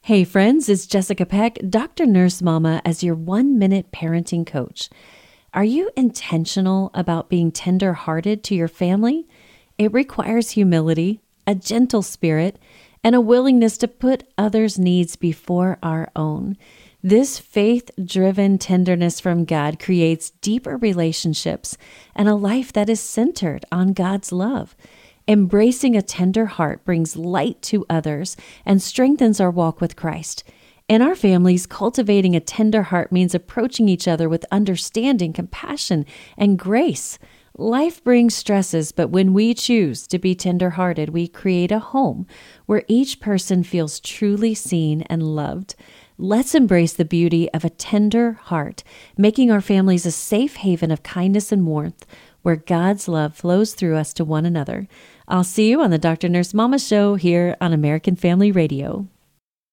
Hey friends, it's Jessica Peck, Dr. Nurse Mama, as your 1-minute parenting coach. Are you intentional about being tender-hearted to your family? It requires humility, a gentle spirit, and a willingness to put others' needs before our own. This faith-driven tenderness from God creates deeper relationships and a life that is centered on God's love. Embracing a tender heart brings light to others and strengthens our walk with Christ. In our families, cultivating a tender heart means approaching each other with understanding, compassion, and grace. Life brings stresses, but when we choose to be tender-hearted, we create a home where each person feels truly seen and loved. Let's embrace the beauty of a tender heart, making our families a safe haven of kindness and warmth, where God's love flows through us to one another. I'll see you on the Dr. Nurse Mama Show here on American Family Radio.